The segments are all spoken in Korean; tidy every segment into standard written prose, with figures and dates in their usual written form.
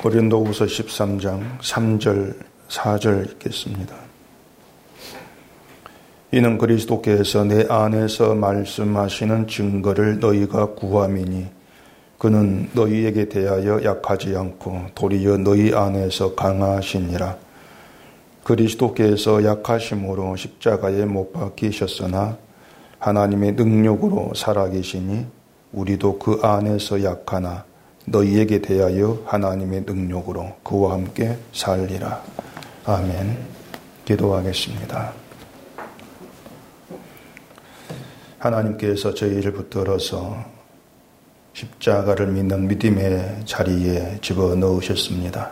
고린도후서 13장 3절 4절 읽겠습니다. 이는 그리스도께서 내 안에서 말씀하시는 증거를 너희가 구함이니 그는 너희에게 대하여 약하지 않고 도리어 너희 안에서 강하시니라. 그리스도께서 약하심으로 십자가에 못 박히셨으나 하나님의 능력으로 살아계시니 우리도 그 안에서 약하나 너희에게 대하여 하나님의 능력으로 그와 함께 살리라. 아멘. 기도하겠습니다. 하나님께서 저희를 붙들어서 십자가를 믿는 믿음의 자리에 집어넣으셨습니다.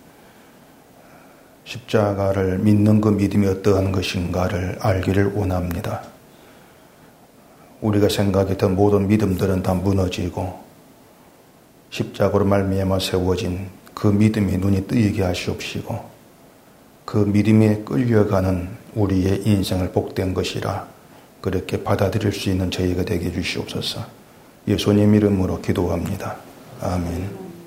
십자가를 믿는 그 믿음이 어떠한 것인가를 알기를 원합니다. 우리가 생각했던 모든 믿음들은 다 무너지고 십자가로 말미암아 세워진 그 믿음이 눈이 뜨이게 하시옵시고 그 믿음에 끌려가는 우리의 인생을 복된 것이라 그렇게 받아들일 수 있는 저희가 되게 해주시옵소서. 예수님 이름으로 기도합니다. 아멘.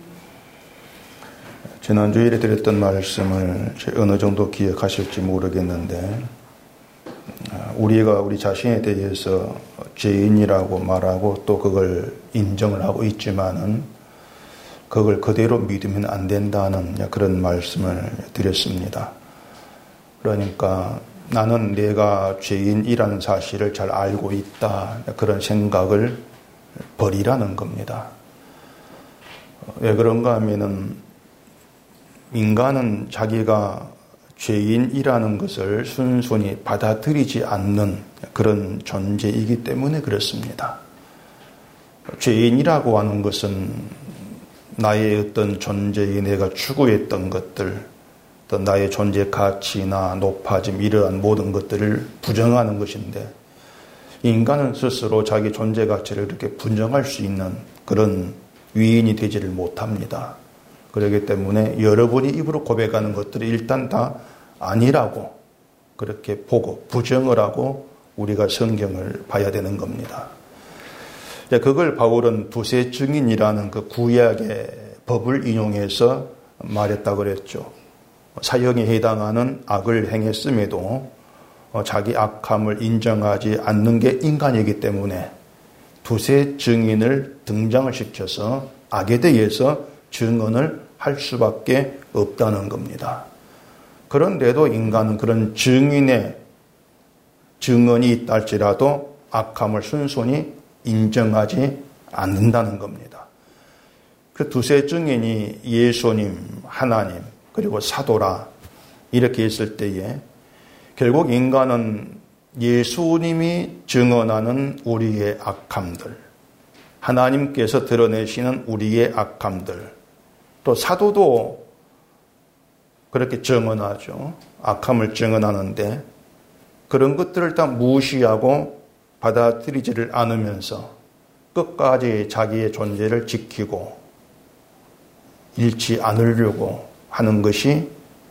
지난주일에 드렸던 말씀을 어느 정도 기억하실지 모르겠는데 우리가 우리 자신에 대해서 죄인이라고 말하고 또 그걸 인정을 하고 있지만은 그걸 그대로 믿으면 안 된다는 그런 말씀을 드렸습니다. 그러니까 나는 내가 죄인이라는 사실을 잘 알고 있다. 그런 생각을 버리라는 겁니다. 왜 그런가 하면은 인간은 자기가 죄인이라는 것을 순순히 받아들이지 않는 그런 존재이기 때문에 그렇습니다. 죄인이라고 하는 것은 나의 어떤 존재에 내가 추구했던 것들, 또 나의 존재 가치나 높아짐 이러한 모든 것들을 부정하는 것인데 인간은 스스로 자기 존재 가치를 이렇게 부정할 수 있는 그런 위인이 되지를 못합니다. 그렇기 때문에 여러분이 입으로 고백하는 것들이 일단 다 아니라고 그렇게 보고 부정을 하고 우리가 성경을 봐야 되는 겁니다. 그걸 바울은 두세 증인이라는 그 구약의 법을 인용해서 말했다고 그랬죠. 사형에 해당하는 악을 행했음에도 자기 악함을 인정하지 않는 게 인간이기 때문에 두세 증인을 등장을 시켜서 악에 대해서 증언을 할 수밖에 없다는 겁니다. 그런데도 인간은 그런 증인의 증언이 있다 할지라도 악함을 순순히 인정하지 않는다는 겁니다. 그 두세 증인이 예수님, 하나님, 그리고 사도라 이렇게 있을 때에 결국 인간은 예수님이 증언하는 우리의 악함들, 하나님께서 드러내시는 우리의 악함들, 또 사도도 그렇게 증언하죠. 악함을 증언하는데 그런 것들을 다 무시하고 받아들이지를 않으면서 끝까지 자기의 존재를 지키고 잃지 않으려고 하는 것이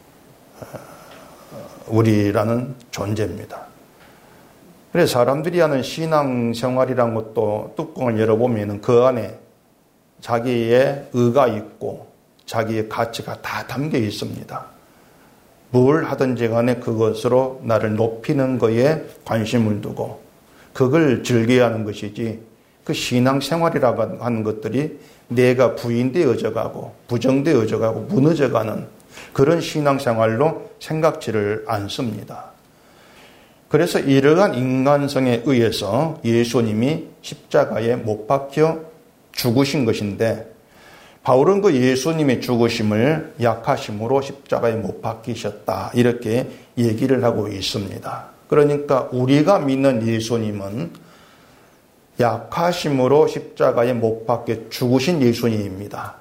우리라는 존재입니다. 그래서 사람들이 하는 신앙생활이란 것도 뚜껑을 열어보면 그 안에 자기의 의가 있고 자기의 가치가 다 담겨 있습니다. 뭘 하든지 간에 그것으로 나를 높이는 거에 관심을 두고 그걸 즐겨야 하는 것이지 그 신앙생활이라고 하는 것들이 내가 부인되어져 가고 부정되어져 가고 무너져가는 그런 신앙생활로 생각지를 않습니다. 그래서 이러한 인간성에 의해서 예수님이 십자가에 못 박혀 죽으신 것인데 바울은 그 예수님의 죽으심을 약하심으로 십자가에 못 박히셨다 이렇게 얘기를 하고 있습니다. 그러니까 우리가 믿는 예수님은 약하심으로 십자가에 못 박혀 죽으신 예수님입니다.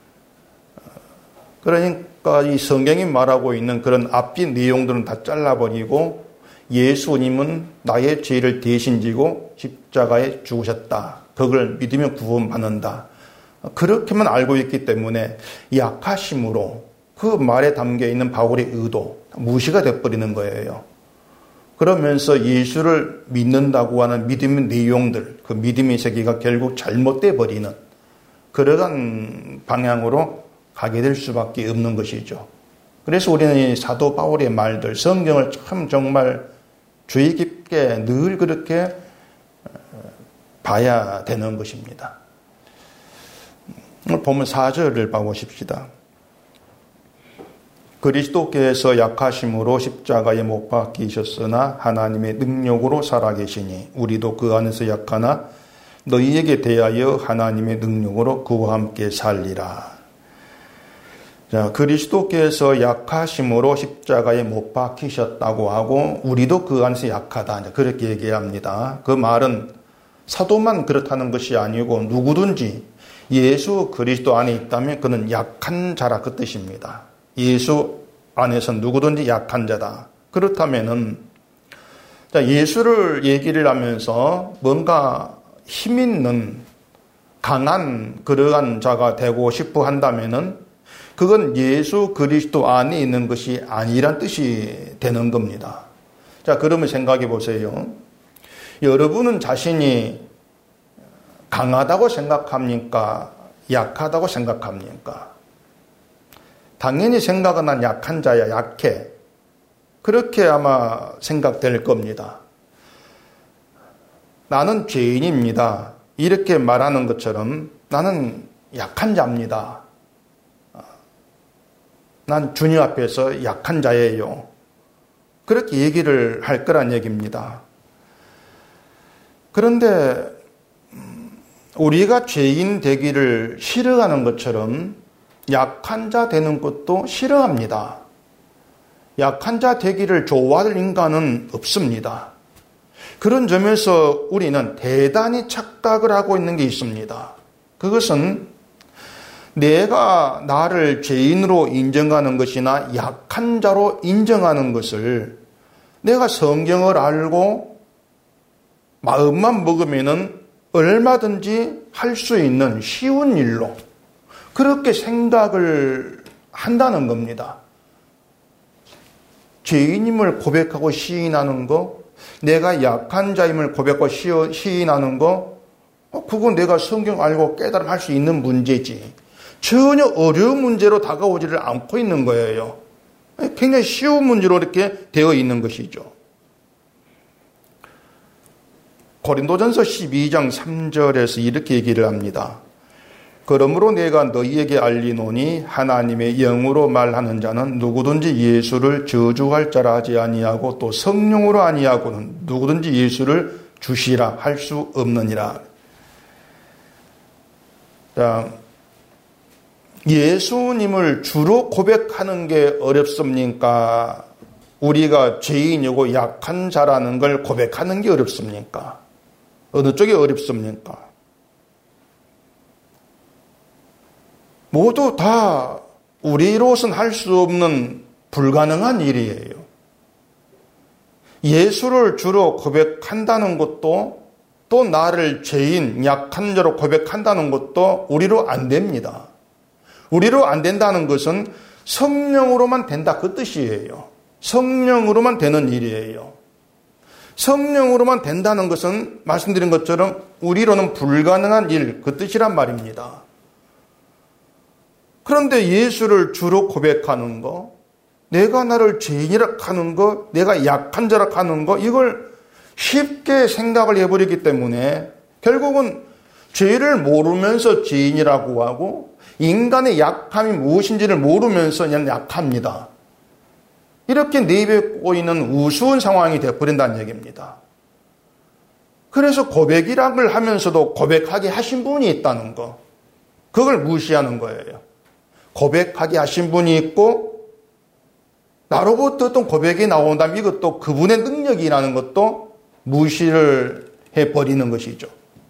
그러니까 이 성경이 말하고 있는 그런 앞뒤 내용들은 다 잘라버리고 예수님은 나의 죄를 대신 지고 십자가에 죽으셨다. 그걸 믿으면 구원받는다. 그렇게만 알고 있기 때문에 약하심으로 그 말에 담겨있는 바울의 의도 무시가 돼버리는 거예요. 그러면서 예수를 믿는다고 하는 믿음의 내용들, 그 믿음의 세계가 결국 잘못돼 버리는 그러한 방향으로 가게 될 수밖에 없는 것이죠. 그래서 우리는 이 사도 바울의 말들, 성경을 참 정말 주의 깊게 늘 그렇게 봐야 되는 것입니다. 오늘 보면 4절을 봐보십시다. 그리스도께서 약하심으로 십자가에 못 박히셨으나 하나님의 능력으로 살아계시니 우리도 그 안에서 약하나 너희에게 대하여 하나님의 능력으로 그와 함께 살리라. 자, 그리스도께서 약하심으로 십자가에 못 박히셨다고 하고 우리도 그 안에서 약하다. 그렇게 얘기합니다. 그 말은 사도만 그렇다는 것이 아니고 누구든지 예수 그리스도 안에 있다면 그는 약한 자라 그 뜻입니다. 예수 안에서 누구든지 약한 자다. 그렇다면은 예수를 얘기를 하면서 뭔가 힘 있는 강한 그러한 자가 되고 싶어 한다면은 그건 예수 그리스도 안에 있는 것이 아니란 뜻이 되는 겁니다. 자, 그러면 생각해 보세요. 여러분은 자신이 강하다고 생각합니까? 약하다고 생각합니까? 당연히 생각은 난 약한 자야, 약해. 그렇게 아마 생각될 겁니다. 나는 죄인입니다. 이렇게 말하는 것처럼 나는 약한 자입니다. 난 주님 앞에서 약한 자예요. 그렇게 얘기를 할 거란 얘기입니다. 그런데 우리가 죄인 되기를 싫어하는 것처럼 약한 자 되는 것도 싫어합니다. 약한 자 되기를 좋아할 인간은 없습니다. 그런 점에서 우리는 대단히 착각을 하고 있는 게 있습니다. 그것은 내가 나를 죄인으로 인정하는 것이나 약한 자로 인정하는 것을 내가 성경을 알고 마음만 먹으면은 얼마든지 할 수 있는 쉬운 일로 그렇게 생각을 한다는 겁니다. 죄인임을 고백하고 시인하는 거, 내가 약한 자임을 고백하고 시인하는 거, 그건 내가 성경 알고 깨달음 할 수 있는 문제지. 전혀 어려운 문제로 다가오지를 않고 있는 거예요. 굉장히 쉬운 문제로 이렇게 되어 있는 것이죠. 고린도전서 12장 3절에서 이렇게 얘기를 합니다. 그러므로 내가 너희에게 알리노니 하나님의 영으로 말하는 자는 누구든지 예수를 저주할 자라 하지 아니하고 또 성령으로 아니하고는 누구든지 예수를 주시라 할 수 없느니라. 자, 예수님을 주로 고백하는 게 어렵습니까? 우리가 죄인이고 약한 자라는 걸 고백하는 게 어렵습니까? 어느 쪽이 어렵습니까? 모두 다 우리로서는 할 수 없는 불가능한 일이에요. 예수를 주로 고백한다는 것도 또 나를 죄인, 약한 자로 고백한다는 것도 우리로 안 됩니다. 우리로 안 된다는 것은 성령으로만 된다 그 뜻이에요. 성령으로만 되는 일이에요. 성령으로만 된다는 것은 말씀드린 것처럼 우리로는 불가능한 일 그 뜻이란 말입니다. 그런데 예수를 주로 고백하는 거, 내가 나를 죄인이라 하는 거, 내가 약한 자라 하는 거, 이걸 쉽게 생각을 해버리기 때문에 결국은 죄를 모르면서 죄인이라고 하고 인간의 약함이 무엇인지를 모르면서 그냥 약합니다. 이렇게 내뱉고 있는 우스운 상황이 되어버린다는 얘기입니다. 그래서 고백이라는 걸 하면서도 고백하게 하신 분이 있다는 거, 그걸 무시하는 거예요. 고백하게 하신 분이 있고 나로부터 어떤 고백이 나온다면 이것도 그분의 능력이라는 것도 무시를 해버리는 것이죠.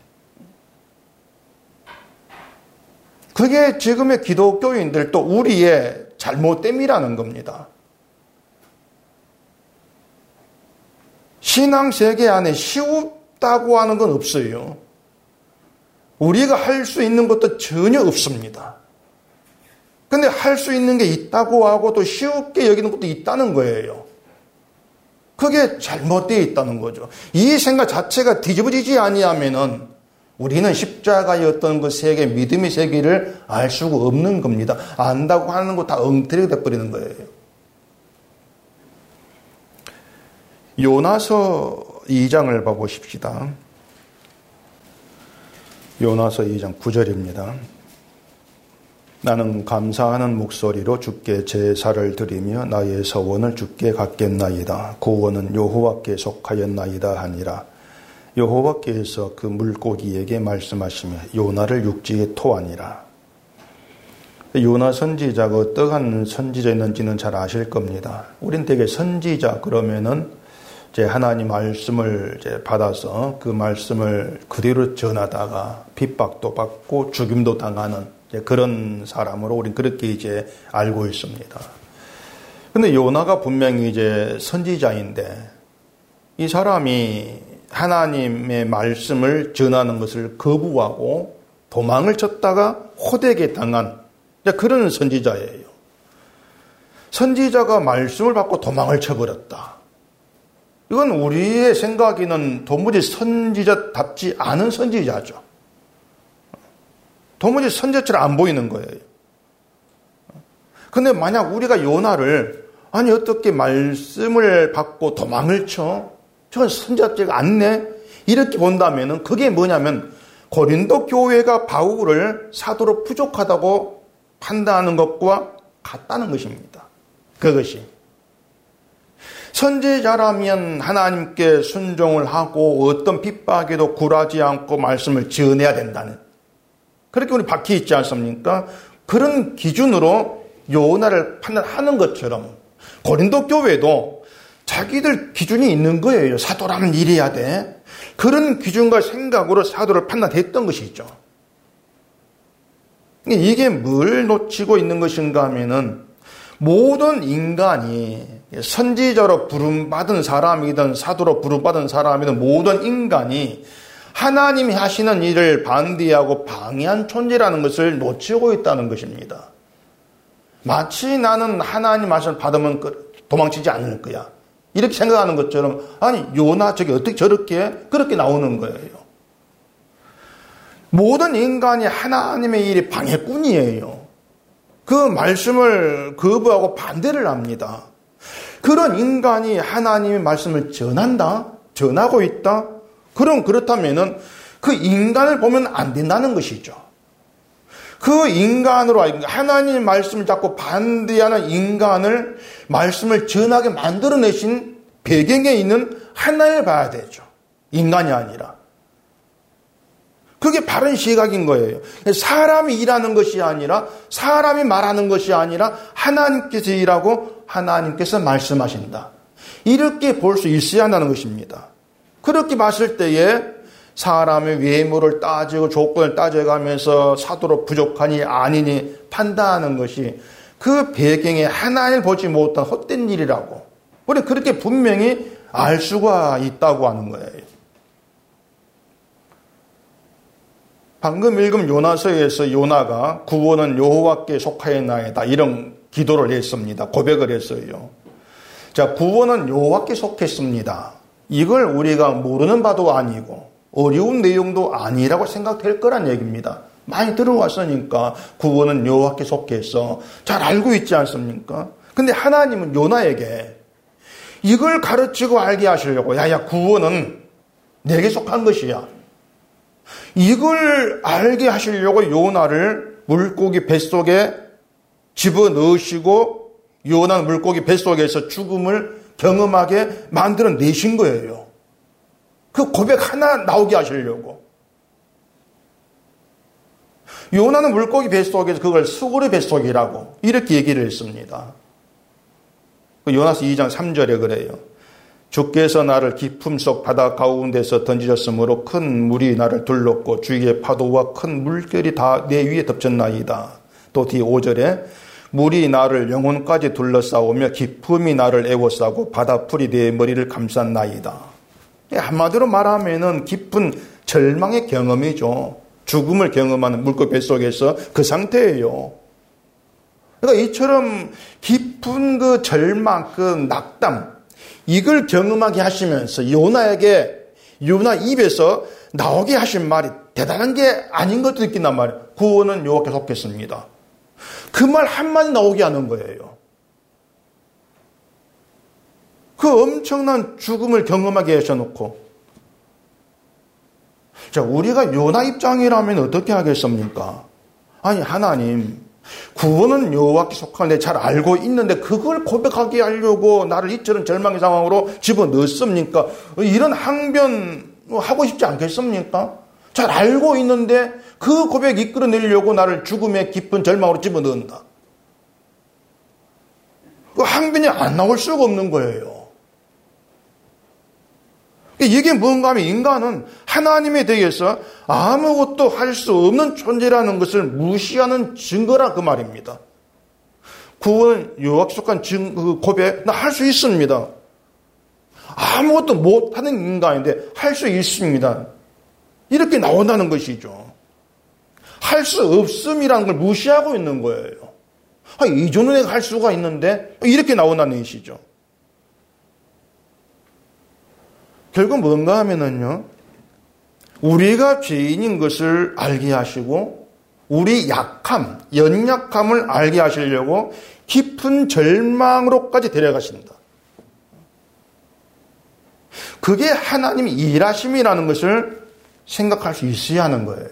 그게 지금의 기독교인들 또 우리의 잘못됨이라는 겁니다. 신앙세계 안에 쉬웠다고 하는 건 없어요. 우리가 할 수 있는 것도 전혀 없습니다. 근데 할 수 있는 게 있다고 하고 또 쉽게 여기는 것도 있다는 거예요. 그게 잘못되어 있다는 거죠. 이 생각 자체가 뒤집어지지 아니하면은 우리는 십자가의 어떤 그 세계, 믿음의 세계를 알 수가 없는 겁니다. 안다고 하는 거 다 엉터리가 돼버리는 거예요. 요나서 2장을 봐보십시다. 요나서 2장 9절입니다. 나는 감사하는 목소리로 주께 제사를 드리며 나의 서원을 주께 갖겠나이다. 구원은 여호와께 속하였나이다 하니라. 여호와께서 그 물고기에게 말씀하시며 요나를 육지에 토하니라. 요나 선지자가 어떠한 선지자였는지는 잘 아실 겁니다. 우린 되게 선지자 그러면은 이제 하나님 말씀을 이제 받아서 그 말씀을 그대로 전하다가 핍박도 받고 죽임도 당하는 그런 사람으로 우린 그렇게 이제 알고 있습니다. 근데 요나가 분명히 이제 선지자인데 이 사람이 하나님의 말씀을 전하는 것을 거부하고 도망을 쳤다가 호되게 당한 그런 선지자예요. 선지자가 말씀을 받고 도망을 쳐버렸다. 이건 우리의 생각에는 도무지 선지자답지 않은 선지자죠. 도무지 선지자처럼 안 보이는 거예요. 근데 만약 우리가 요나를 아니 어떻게 말씀을 받고 도망을 쳐? 저건 선지자가 않네? 이렇게 본다면은 그게 뭐냐면 고린도 교회가 바울을 사도로 부족하다고 판단하는 것과 같다는 것입니다. 그것이. 선지자라면 하나님께 순종을 하고 어떤 핍박에도 굴하지 않고 말씀을 전해야 된다는 그렇게 우리 박혀 있지 않습니까? 그런 기준으로 요나를 판단하는 것처럼 고린도 교회도 자기들 기준이 있는 거예요. 사도라면 이래야 돼. 그런 기준과 생각으로 사도를 판단했던 것이죠. 이게 뭘 놓치고 있는 것인가 하면은 모든 인간이 선지자로 부름받은 사람이든 사도로 부름받은 사람이든 모든 인간이 하나님이 하시는 일을 반대하고 방해한 존재라는 것을 놓치고 있다는 것입니다. 마치 나는 하나님 말씀을 받으면 도망치지 않을 거야. 이렇게 생각하는 것처럼 아니 요나 저게 어떻게 저렇게 그렇게 나오는 거예요. 모든 인간이 하나님의 일이 방해꾼이에요. 그 말씀을 거부하고 반대를 합니다. 그런 인간이 하나님의 말씀을 전하고 있다? 그렇다면은 그 인간을 보면 안 된다는 것이죠. 그 인간으로 하나님의 말씀을 자꾸 반대하는 인간을 말씀을 전하게 만들어내신 배경에 있는 하나님을 봐야 되죠. 인간이 아니라. 그게 바른 시각인 거예요. 사람이 일하는 것이 아니라 사람이 말하는 것이 아니라 하나님께서 일하고 하나님께서 말씀하신다. 이렇게 볼 수 있어야 한다는 것입니다. 그렇게 봤을 때에 사람의 외모를 따지고 조건을 따져가면서 사도로 부족하니 아니니 판단하는 것이 그 배경에 하나님을 보지 못한 헛된 일이라고 우리 그렇게 분명히 알 수가 있다고 하는 거예요. 방금 읽은 요나서에서 요나가 구원은 여호와께 속하였나이다 이런 기도를 했습니다. 고백을 했어요. 자, 구원은 여호와께 속했습니다. 이걸 우리가 모르는 바도 아니고 어려운 내용도 아니라고 생각될 거란 얘기입니다. 많이 들어왔으니까 구원은 여호와께 속해서 잘 알고 있지 않습니까? 근데 하나님은 요나에게 이걸 가르치고 알게 하시려고 야야 구원은 내게 속한 것이야. 이걸 알게 하시려고 요나를 물고기 뱃속에 집어넣으시고 요나는 물고기 뱃속에서 죽음을 경험하게 만들어내신 거예요. 그 고백 하나 나오게 하시려고. 요나는 물고기 뱃속에서 그걸 수고리 뱃속이라고 이렇게 얘기를 했습니다. 요나서 2장 3절에 그래요. 주께서 나를 깊음 속 바다 가운데서 던지셨으므로 큰 물이 나를 둘렀고 주위의 파도와 큰 물결이 다 내 위에 덮쳤나이다. 또 뒤 5절에 물이 나를 영혼까지 둘러싸오며 깊음이 나를 에워싸고 바다풀이 내 머리를 감쌌나이다. 한마디로 말하면은 깊은 절망의 경험이죠. 죽음을 경험하는 물고기 뱃속에서 그 상태예요. 그러니까 이처럼 깊은 그 절망, 그 낙담, 이걸 경험하게 하시면서 요나 입에서 나오게 하신 말이 대단한 게 아닌 것도 느낀단 말이에요. 구원은 여호와께 속했습니다. 그 말 한마디 나오게 하는 거예요. 그 엄청난 죽음을 경험하게 하셔놓고, 자, 우리가 요나 입장이라면 어떻게 하겠습니까? 아니, 하나님, 구원은 여호와께 속하는데 잘 알고 있는데 그걸 고백하게 하려고 나를 이처럼 절망의 상황으로 집어넣습니까? 이런 항변 하고 싶지 않겠습니까? 잘 알고 있는데 그 고백 이끌어내려고 나를 죽음의 깊은 절망으로 집어넣는다. 그 항변이 안 나올 수가 없는 거예요. 이게 뭔가 하면 인간은 하나님에 대해서 아무것도 할 수 없는 존재라는 것을 무시하는 증거라 그 말입니다. 구원은 여호와께 속한 그 고백, 나 할 수 있습니다. 아무것도 못하는 인간인데 할 수 있습니다. 이렇게 나온다는 것이죠. 할 수 없음이라는 걸 무시하고 있는 거예요. 이 정도 내가 할 수가 있는데 이렇게 나온다는 것이죠. 결국 뭔가 하면은요, 우리가 죄인인 것을 알게 하시고 우리 약함, 연약함을 알게 하시려고 깊은 절망으로까지 데려가신다. 그게 하나님의 일하심이라는 것을 생각할 수 있어야 하는 거예요.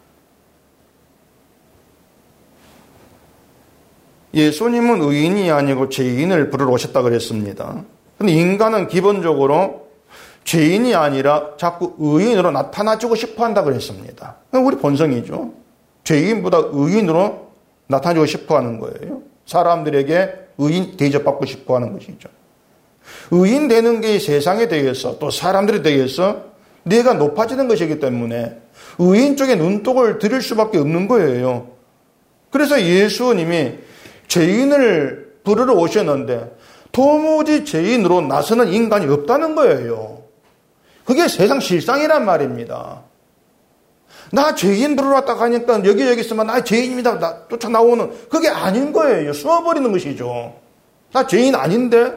예수님은 의인이 아니고 죄인을 부르러 오셨다 그랬습니다. 근데 인간은 기본적으로 죄인이 아니라 자꾸 의인으로 나타나주고 싶어 한다 그랬습니다. 우리 본성이죠. 죄인보다 의인으로 나타나주고 싶어 하는 거예요. 사람들에게 의인 대접받고 싶어 하는 것이죠. 의인 되는 게 세상에 대해서 또 사람들에 대해서 내가 높아지는 것이기 때문에 의인 쪽에 눈독을 들일 수밖에 없는 거예요. 그래서 예수님이 죄인을 부르러 오셨는데 도무지 죄인으로 나서는 인간이 없다는 거예요. 그게 세상 실상이란 말입니다. 나 죄인 부르러 왔다 가니까 여기 있으면 나 죄인입니다. 나 쫓아 나오는 그게 아닌 거예요. 숨어버리는 것이죠. 나 죄인 아닌데?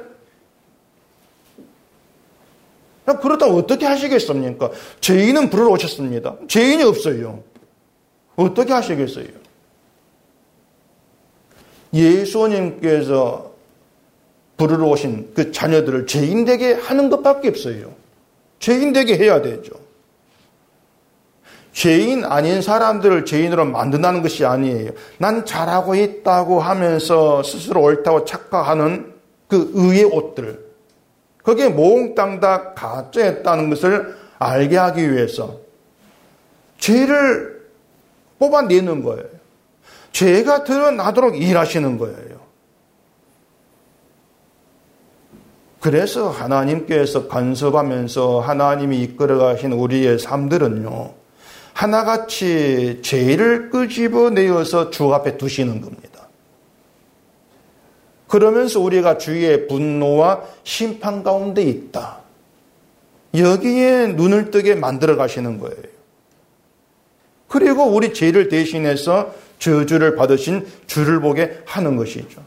그렇다고 어떻게 하시겠습니까? 죄인은 부르러 오셨습니다. 죄인이 없어요. 어떻게 하시겠어요? 예수님께서 부르러 오신 그 자녀들을 죄인 되게 하는 것밖에 없어요. 죄인 되게 해야 되죠. 죄인 아닌 사람들을 죄인으로 만든다는 것이 아니에요. 난 잘하고 있다고 하면서 스스로 옳다고 착각하는 그 의의 옷들, 그게 몽땅 다 가짜였다는 것을 알게 하기 위해서 죄를 뽑아내는 거예요. 죄가 드러나도록 일하시는 거예요. 그래서 하나님께서 간섭하면서 하나님이 이끌어가신 우리의 삶들은요, 하나같이 죄를 끄집어내어서 주 앞에 두시는 겁니다. 그러면서 우리가 주의 분노와 심판 가운데 있다. 여기에 눈을 뜨게 만들어 가시는 거예요. 그리고 우리 죄를 대신해서 저주를 받으신 주를 보게 하는 것이죠.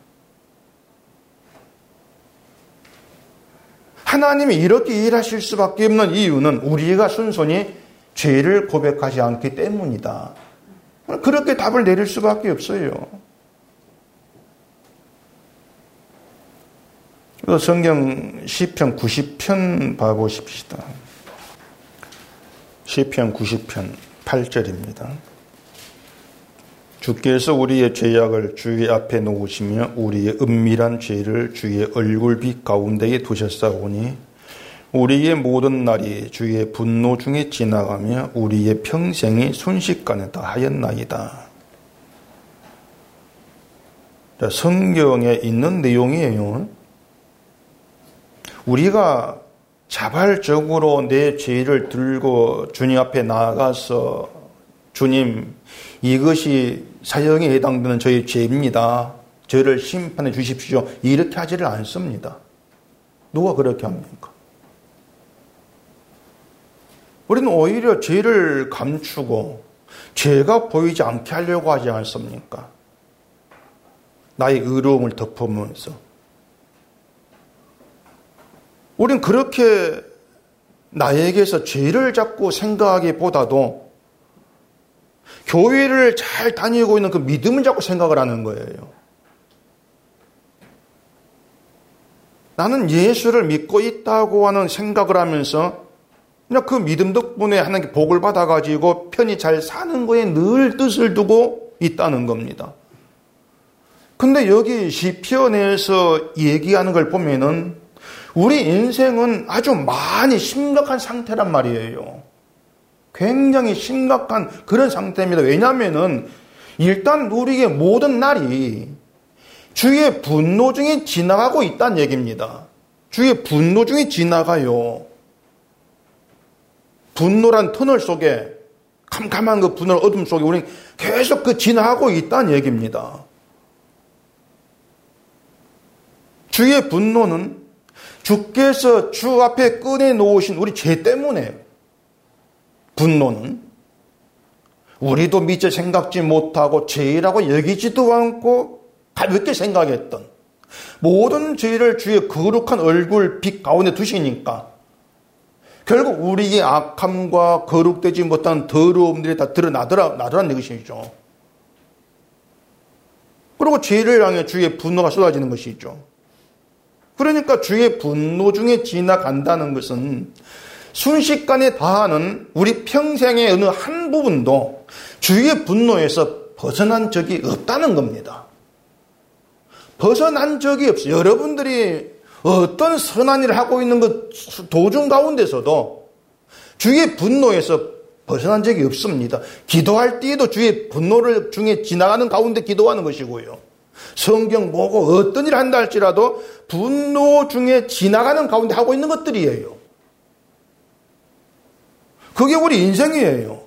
하나님이 이렇게 일하실 수밖에 없는 이유는 우리가 순순히 죄를 고백하지 않기 때문이다. 그렇게 답을 내릴 수밖에 없어요. 성경 시편 90편 봐보십시다. 시편 90편 8절입니다. 주께서 우리의 죄악을 주의 앞에 놓으시며 우리의 은밀한 죄를 주의 얼굴빛 가운데에 두셨사오니 우리의 모든 날이 주의 분노 중에 지나가며 우리의 평생이 순식간에 다하였나이다. 성경에 있는 내용이에요. 우리가 자발적으로 내 죄를 들고 주님 앞에 나아가서 주님, 이것이 사형에 해당되는 저의 죄입니다. 저를 심판해 주십시오. 이렇게 하지를 않습니다. 누가 그렇게 합니까? 우리는 오히려 죄를 감추고 죄가 보이지 않게 하려고 하지 않습니까? 나의 의로움을 덮으면서. 우리는 그렇게 나에게서 죄를 자꾸 생각하기보다도 교회를 잘 다니고 있는 그 믿음을 자꾸 생각을 하는 거예요. 나는 예수를 믿고 있다고 하는 생각을 하면서 그냥 그 믿음 덕분에 하나님께 복을 받아가지고 편히 잘 사는 거에 늘 뜻을 두고 있다는 겁니다. 근데 여기 시편에서 얘기하는 걸 보면은 우리 인생은 아주 많이 심각한 상태란 말이에요. 굉장히 심각한 그런 상태입니다. 왜냐하면은 일단 우리의 모든 날이 주의 분노 중에 지나가고 있다는 얘기입니다. 주의 분노 중에 지나가요. 분노란 터널 속에, 캄캄한 그 분노 어둠 속에 우리는 계속 그 지나가고 있다는 얘기입니다. 주의 분노는 주께서 주 앞에 꺼내놓으신 우리 죄 때문에 분노는 우리도 미처 생각지 못하고 죄라고 여기지도 않고 가볍게 생각했던 모든 죄를 주의 거룩한 얼굴 빛 가운데 두시니까 결국 우리의 악함과 거룩되지 못한 더러움들이 다 드러나더라는 것이죠. 그리고 죄를 향해 주의 분노가 쏟아지는 것이죠. 그러니까 주의 분노 중에 지나간다는 것은 순식간에 다하는 우리 평생의 어느 한 부분도 주의 분노에서 벗어난 적이 없다는 겁니다. 벗어난 적이 없어요. 여러분들이 어떤 선한 일을 하고 있는 그 도중 가운데서도 주의 분노에서 벗어난 적이 없습니다. 기도할 때에도 주의 분노를 중에 지나가는 가운데 기도하는 것이고요. 성경 보고 어떤 일을 한다 할지라도 분노 중에 지나가는 가운데 하고 있는 것들이에요. 그게 우리 인생이에요.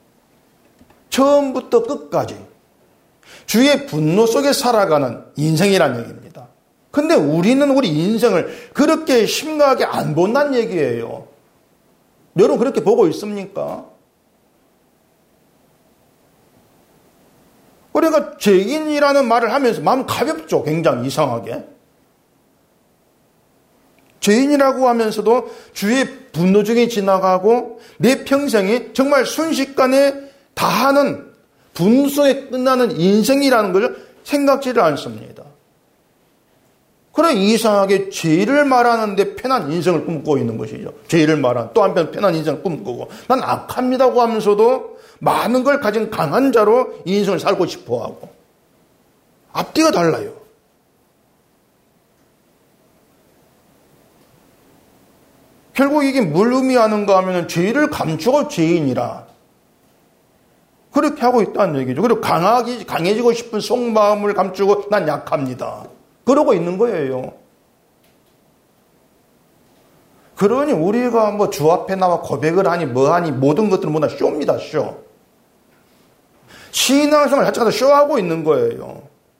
처음부터 끝까지 주의 분노 속에 살아가는 인생이라는 얘기입니다. 근데 우리는 우리 인생을 그렇게 심각하게 안 본다는 얘기예요. 여러분 그렇게 보고 있습니까? 그러니까 죄인이라는 말을 하면서 마음 가볍죠. 굉장히 이상하게. 죄인이라고 하면서도 주의 분노 중에 지나가고 내 평생이 정말 순식간에 다하는 분수에 끝나는 인생이라는 걸 생각지를 않습니다. 그래 이상하게 죄를 말하는데 편한 인생을 꿈꾸고 있는 것이죠. 죄를 말하는 또 한편 편한 인생을 꿈꾸고 난 악합니다고 하면서도 많은 걸 가진 강한 자로 이 인생을 살고 싶어하고 앞뒤가 달라요. 결국 이게 뭘 의미하는가 하면 죄를 감추고 죄인이라 그렇게 하고 있다는 얘기죠. 그리고 강해지고 싶은 속마음을 감추고 난 약합니다. 그러고 있는 거예요. 그러니 우리가 뭐 주 앞에 나와 고백을 하니 뭐하니 모든 것들은 뭐다 쇼입니다. 쇼. 신앙생활 자체가 다 쇼하고 있는 거예요.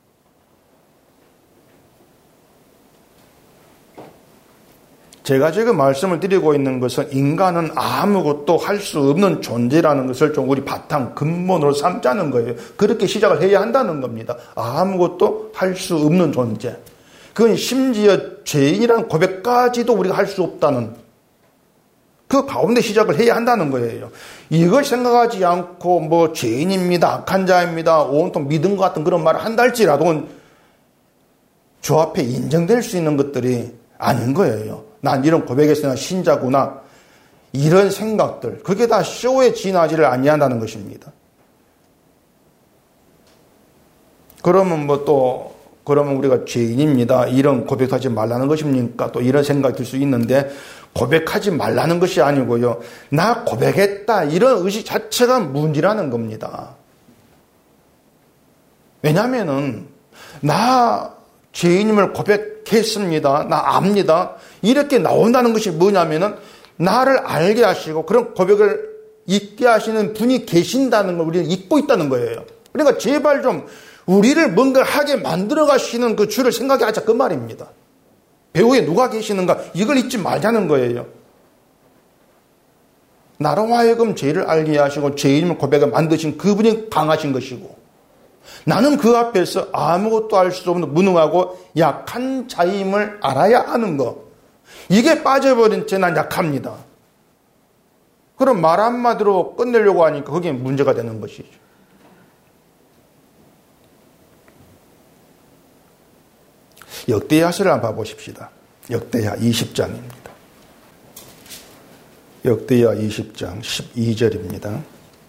제가 지금 말씀을 드리고 있는 것은 인간은 아무것도 할 수 없는 존재라는 것을 좀 우리 바탕 근본으로 삼자는 거예요. 그렇게 시작을 해야 한다는 겁니다. 아무것도 할 수 없는 존재. 그건 심지어 죄인이라는 고백까지도 우리가 할 수 없다는 그 가운데 시작을 해야 한다는 거예요. 이걸 생각하지 않고 뭐 죄인입니다. 악한 자입니다. 온통 믿음 같은 그런 말을 한다 할지라도 주 앞에 인정될 수 있는 것들이 아닌 거예요. 난 이런 고백에서 신자구나. 이런 생각들. 그게 다 쇼에 지나지를 아니한다는 것입니다. 그러면 그러면 우리가 죄인입니다. 이런 고백하지 말라는 것입니까? 또 이런 생각이 들 수 있는데 고백하지 말라는 것이 아니고요. 나 고백했다. 이런 의식 자체가 문제라는 겁니다. 왜냐하면은 나 죄인임을 고백했습니다. 나 압니다. 이렇게 나온다는 것이 뭐냐면은 나를 알게 하시고 그런 고백을 잊게 하시는 분이 계신다는 걸 우리는 잊고 있다는 거예요. 그러니까 제발 좀 우리를 뭔가 하게 만들어 가시는 그 주를 생각하자 그 말입니다. 배후에 누가 계시는가 이걸 잊지 말자는 거예요. 나로 하여금 죄를 알게 하시고 죄인임을 고백을 만드신 그분이 강하신 것이고 나는 그 앞에서 아무것도 할 수 없는 무능하고 약한 자임을 알아야 하는 것. 이게 빠져버린 채 난 약합니다. 그럼 말 한마디로 끝내려고 하니까 그게 문제가 되는 것이죠. 역대야서를 한번 봐보십시다. 역대야 20장입니다. 역대야 20장 12절입니다.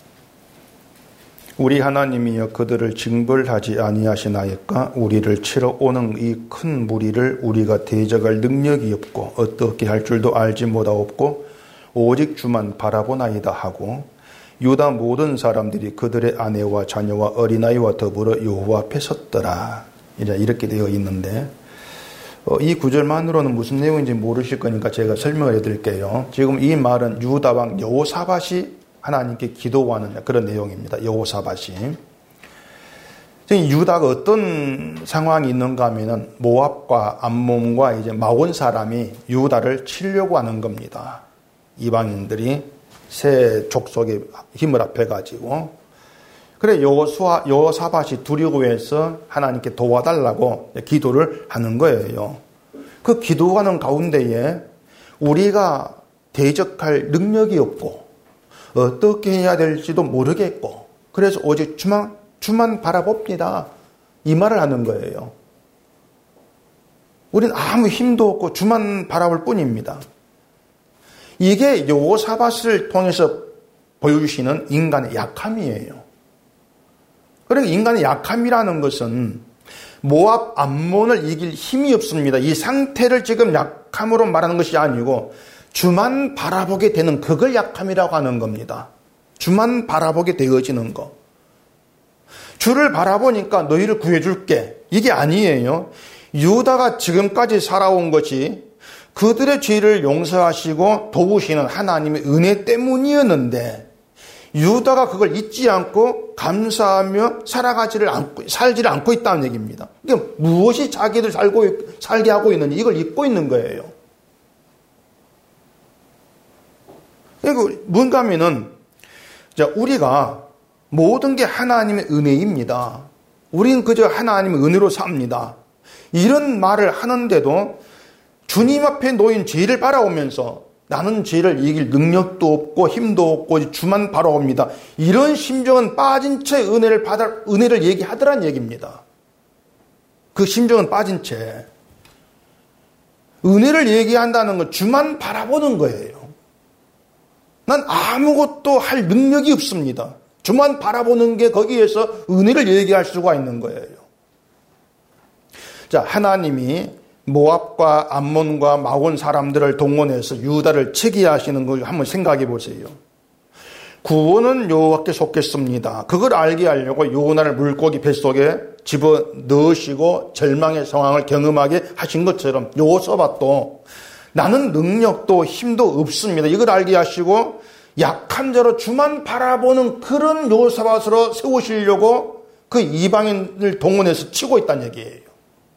우리 하나님이여 그들을 징벌하지 아니하시나이까 우리를 치러 오는 이 큰 무리를 우리가 대적할 능력이 없고 어떻게 할 줄도 알지 못하옵고 오직 주만 바라보나이다 하고 유다 모든 사람들이 그들의 아내와 자녀와 어린아이와 더불어 여호와 앞에 섰더라. 이렇게 되어 있는데 이 구절만으로는 무슨 내용인지 모르실 거니까 제가 설명을 해드릴게요. 지금 이 말은 유다 왕 여호사밧이 하나님께 기도하는 그런 내용입니다. 여호사밧이. 유다가 어떤 상황이 있는가 하면은 모압과 암몬과 이제 마온 사람이 유다를 치려고 하는 겁니다. 이방인들이 새 족속에 힘을 합해가지고. 그래 여호사밧이 두려워해서 하나님께 도와달라고 기도를 하는 거예요. 그 기도하는 가운데에 우리가 대적할 능력이 없고 어떻게 해야 될지도 모르겠고 그래서 오직 주만 바라봅니다. 이 말을 하는 거예요. 우린 아무 힘도 없고 주만 바라볼 뿐입니다. 이게 여호사밧을 통해서 보여주시는 인간의 약함이에요. 그러니까 인간의 약함이라는 것은 모압 암몬을 이길 힘이 없습니다. 이 상태를 지금 약함으로 말하는 것이 아니고 주만 바라보게 되는 그걸 약함이라고 하는 겁니다. 주만 바라보게 되어지는 거. 주를 바라보니까 너희를 구해줄게. 이게 아니에요. 유다가 지금까지 살아온 것이 그들의 죄를 용서하시고 도우시는 하나님의 은혜 때문이었는데 유다가 그걸 잊지 않고 감사하며 살지를 않고 있다는 얘기입니다. 그러니까 무엇이 자기들 살게 하고 있는지 이걸 잊고 있는 거예요. 그리고 뭔가 하면은 우리가 모든 게 하나님의 은혜입니다. 우리는 그저 하나님의 은혜로 삽니다. 이런 말을 하는데도 주님 앞에 놓인 죄를 바라오면서 나는 죄를 이길 능력도 없고 힘도 없고 주만 바라옵니다. 이런 심정은 빠진 채 은혜를 얘기하더란 얘기입니다. 그 심정은 빠진 채 은혜를 얘기한다는 건 주만 바라보는 거예요. 난 아무것도 할 능력이 없습니다. 주만 바라보는 게 거기에서 은혜를 얘기할 수가 있는 거예요. 자, 하나님이 모압과 암몬과 마온 사람들을 동원해서 유다를 치게 하시는 걸 한번 생각해 보세요. 구원은 여호와께 속했습니다. 그걸 알게 하려고 요나를 물고기 뱃속에 집어넣으시고 절망의 상황을 경험하게 하신 것처럼 여호사밧도 나는 능력도 힘도 없습니다. 이걸 알게 하시고 약한 자로 주만 바라보는 그런 여호사밧으로 세우시려고 그 이방인을 동원해서 치고 있다는 얘기예요.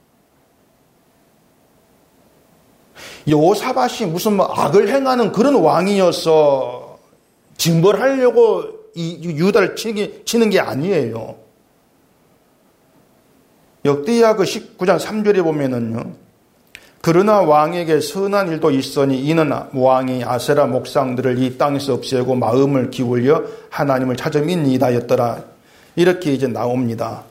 여호사밧이 무슨 악을 행하는 그런 왕이어서 징벌하려고 이 유다를 치는 게 아니에요. 역대야 그 19장 3절에 보면은요. 그러나 왕에게 선한 일도 있으니 이는 왕이 아세라 목상들을 이 땅에서 없애고 마음을 기울여 하나님을 찾아 믿니이다였더라. 이렇게 이제 나옵니다.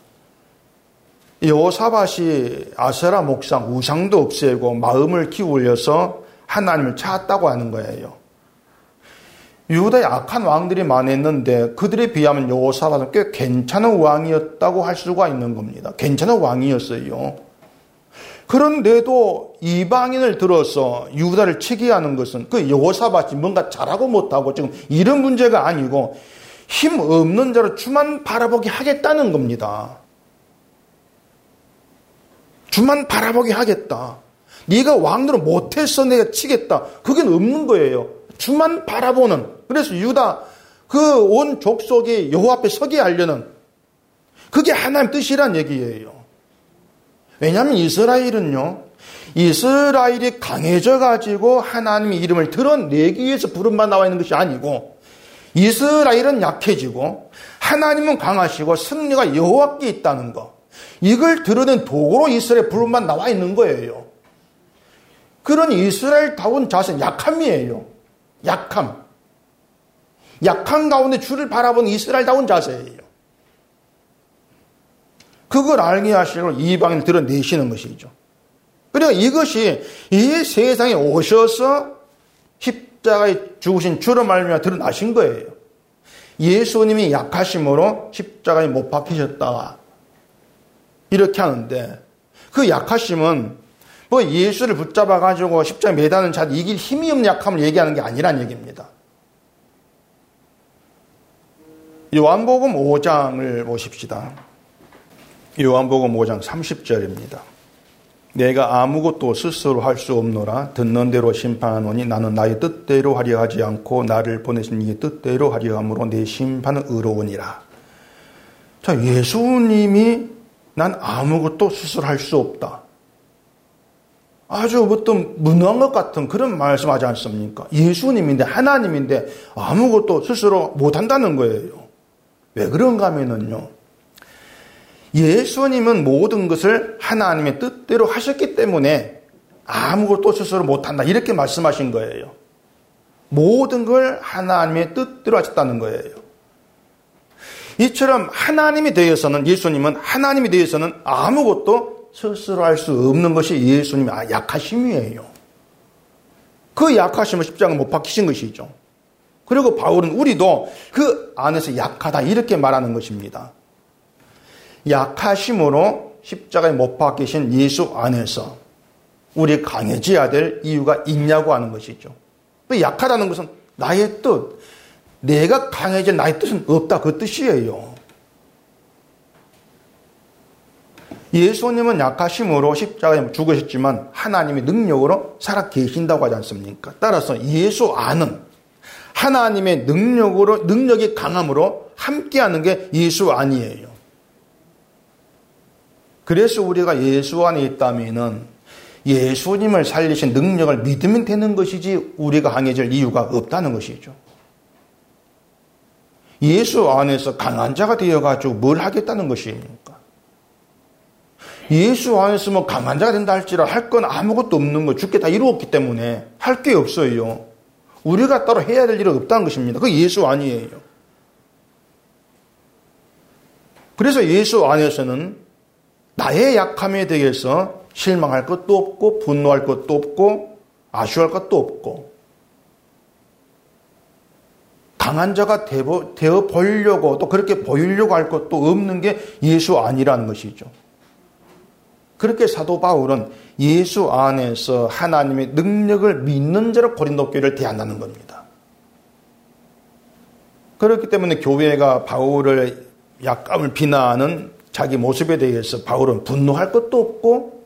여호사밧이 아세라 목상 우상도 없애고 마음을 기울여서 하나님을 찾았다고 하는 거예요. 유다에 악한 왕들이 많았는데 그들에 비하면 여호사밧은 꽤 괜찮은 왕이었다고 할 수가 있는 겁니다. 괜찮은 왕이었어요. 그런데도 이방인을 들어서 유다를 치게 하는 것은 그 여호사밧이 뭔가 잘하고 못하고 지금 이런 문제가 아니고 힘 없는 자로 주만 바라보게 하겠다는 겁니다. 주만 바라보게 하겠다. 네가 왕으로 못해서 내가 치겠다. 그게 없는 거예요. 주만 바라보는. 그래서 유다 그 온 족속이 여호와 앞에 서게 하려는 그게 하나님 뜻이란 얘기예요. 왜냐하면 이스라엘이 강해져 가지고 하나님의 이름을 드러내기 위해서 부름만 나와 있는 것이 아니고 이스라엘은 약해지고 하나님은 강하시고 승리가 여호와께 있다는 것. 이걸 드러낸 도구로 이스라엘 부름만 나와 있는 거예요. 그런 이스라엘다운 자세는 약함이에요. 약함. 약한 가운데 주를 바라보는 이스라엘다운 자세예요. 그걸 알게 하시려고 이방인을 드러내시는 것이죠. 그러니까 이것이 이 세상에 오셔서 십자가에 죽으신 주로 말미암아 드러나신 거예요. 예수님이 약하심으로 십자가에 못 박히셨다. 이렇게 하는데 그 약하심은 뭐 예수를 붙잡아가지고 십자가에 매다는 자들 이길 힘이 없는 약함을 얘기하는 게 아니란 얘기입니다. 요한복음 5장을 보십시다. 요한복음 5장 30절입니다. 내가 아무것도 스스로 할 수 없노라. 듣는 대로 심판하노니 나는 나의 뜻대로 하려 하지 않고 나를 보내신 이의 뜻대로 하려 함으로 내 심판은 의로우니라. 자, 예수님이 난 아무것도 스스로 할 수 없다. 아주 어떤 무능한 것 같은 그런 말씀하지 않습니까? 예수님인데 하나님인데 아무것도 스스로 못한다는 거예요. 왜 그런가 하면요. 예수님은 모든 것을 하나님의 뜻대로 하셨기 때문에 아무것도 스스로 못한다. 이렇게 말씀하신 거예요. 모든 걸 하나님의 뜻대로 하셨다는 거예요. 이처럼 하나님이 되어서는 예수님은 하나님이 되어서는 아무것도 스스로 할 수 없는 것이 예수님의 약하심이에요. 그 약하심을 십자가에 못 박히신 것이죠. 그리고 바울은 우리도 그 안에서 약하다 이렇게 말하는 것입니다. 약하심으로 십자가에 못 박히신 예수 안에서 우리 강해져야 될 이유가 있냐고 하는 것이죠. 또 약하다는 것은 나의 뜻, 내가 강해질 나의 뜻은 없다 그 뜻이에요. 예수님은 약하심으로 십자가에 죽으셨지만 하나님의 능력으로 살아 계신다고 하지 않습니까? 따라서 예수 안은 하나님의 능력이 강함으로 함께하는 게 예수 안이에요. 그래서 우리가 예수 안에 있다면은 예수님을 살리신 능력을 믿으면 되는 것이지 우리가 강해질 이유가 없다는 것이죠. 예수 안에서 강한 자가 되어가지고 뭘 하겠다는 것입니까? 예수 안에서 뭐 강한 자가 된다 할지라도 할 건 아무것도 없는 거 죽게 다 이루었기 때문에 할 게 없어요. 우리가 따로 해야 될 일은 없다는 것입니다. 그게 예수 안이에요. 그래서 예수 안에서는 나의 약함에 대해서 실망할 것도 없고 분노할 것도 없고 아쉬워할 것도 없고 강한 자가 되어 보려고 또 그렇게 보이려고 할 것도 없는 게 예수 안이라는 것이죠. 그렇게 사도 바울은 예수 안에서 하나님의 능력을 믿는 자로 고린도 교회를 대한다는 겁니다. 그렇기 때문에 교회가 바울을 약함을 비난하는 자기 모습에 대해서 바울은 분노할 것도 없고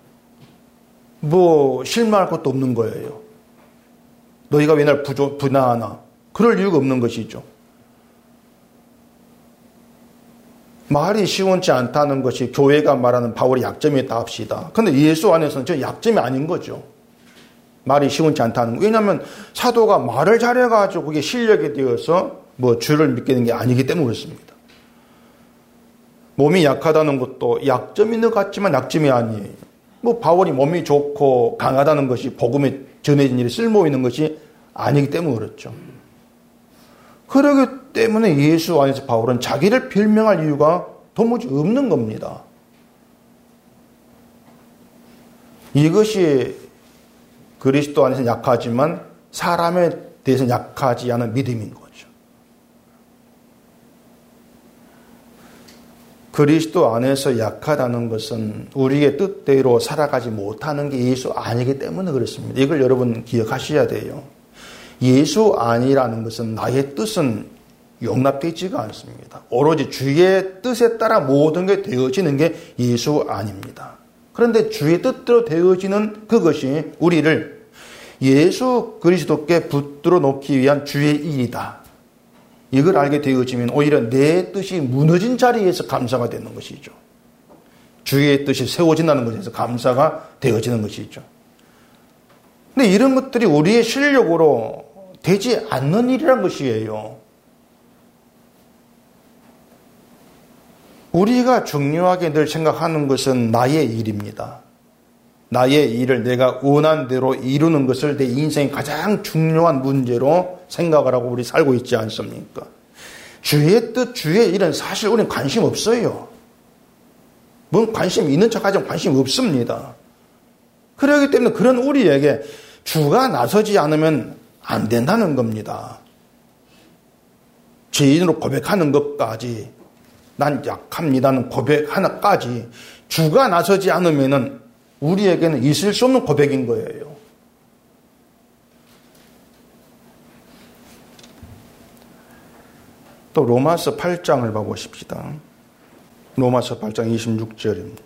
뭐 실망할 것도 없는 거예요. 너희가 왜 날 비난하나? 그럴 이유가 없는 것이죠. 말이 시원치 않다는 것이 교회가 말하는 바울의 약점이었다 합시다. 그런데 예수 안에서는 저 약점이 아닌 거죠. 말이 시원치 않다는 거. 왜냐하면 사도가 말을 잘해가지고 그게 실력이 되어서 뭐 주를 믿게 된 게 아니기 때문에 그렇습니다. 몸이 약하다는 것도 약점이 있는 것 같지만 약점이 아니에요. 뭐 바울이 몸이 좋고 강하다는 것이 복음에 전해진 일에 쓸모 있는 것이 아니기 때문에 그렇죠. 그렇기 때문에 예수 안에서 바울은 자기를 별명할 이유가 도무지 없는 겁니다. 이것이 그리스도 안에서는 약하지만 사람에 대해서는 약하지 않은 믿음인 거죠. 그리스도 안에서 약하다는 것은 우리의 뜻대로 살아가지 못하는 게 예수 아니기 때문에 그렇습니다. 이걸 여러분 기억하셔야 돼요. 예수 아니라는 것은 나의 뜻은 용납되지가 않습니다. 오로지 주의 뜻에 따라 모든 게 되어지는 게 예수 아닙니다. 그런데 주의 뜻대로 되어지는 그것이 우리를 예수 그리스도께 붙들어 놓기 위한 주의 일이다. 이걸 알게 되어지면 오히려 내 뜻이 무너진 자리에서 감사가 되는 것이죠. 주의 뜻이 세워진다는 것에서 감사가 되어지는 것이죠. 근데 이런 것들이 우리의 실력으로 되지 않는 일이란 것이에요. 우리가 중요하게 늘 생각하는 것은 나의 일입니다. 나의 일을 내가 원한 대로 이루는 것을 내 인생의 가장 중요한 문제로 생각을 하고 우리 살고 있지 않습니까? 주의 뜻, 주의 일은 사실 우리는 관심 없어요. 뭔 관심 있는 척하지만 관심 없습니다. 그렇기 때문에 그런 우리에게 주가 나서지 않으면 안 된다는 겁니다. 죄인으로 고백하는 것까지, 난 약합니다는 고백 하나까지 주가 나서지 않으면은 우리에게는 있을 수 없는 고백인 거예요. 또 로마서 8장을 봐보십시다. 로마서 8장 26절입니다.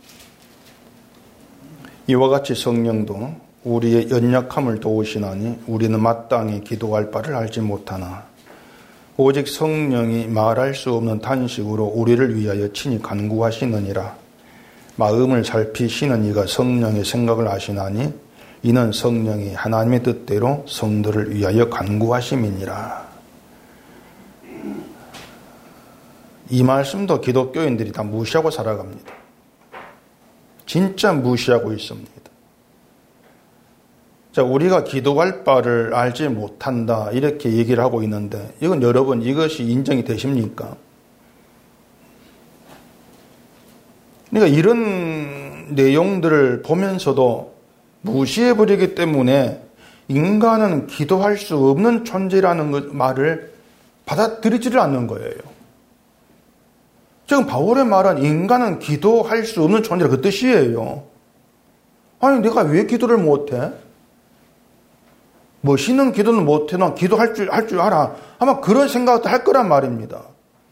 이와 같이 성령도 우리의 연약함을 도우시나니 우리는 마땅히 기도할 바를 알지 못하나 오직 성령이 말할 수 없는 탄식으로 우리를 위하여 친히 간구하시느니라. 마음을 살피시는 이가 성령의 생각을 아시나니 이는 성령이 하나님의 뜻대로 성도를 위하여 간구하심이니라. 이 말씀도 기독교인들이 다 무시하고 살아갑니다. 진짜 무시하고 있습니다. 자, 우리가 기도할 바를 알지 못한다 이렇게 얘기를 하고 있는데 이건 여러분 이것이 인정이 되십니까? 그러니까 이런 내용들을 보면서도 무시해버리기 때문에 인간은 기도할 수 없는 존재라는 말을 받아들이지를 않는 거예요. 지금 바울의 말은 인간은 기도할 수 없는 존재라 그 뜻이에요. 아니 내가 왜 기도를 못해? 멋있는 기도는 못해. 난 기도할 줄 알아. 아마 그런 생각도 할 거란 말입니다.